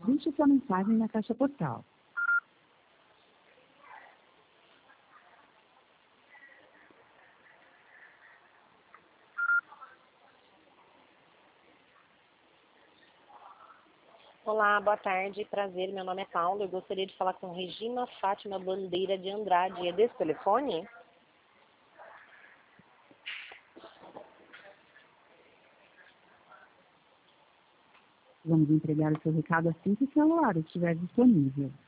Deixe sua mensagem na caixa postal. Olá, boa tarde, prazer, meu nome é Paulo, eu gostaria de falar com Regina Fátima Bandeira de Andrade, é desse telefone? Vamos entregar o seu recado assim que o celular estiver disponível.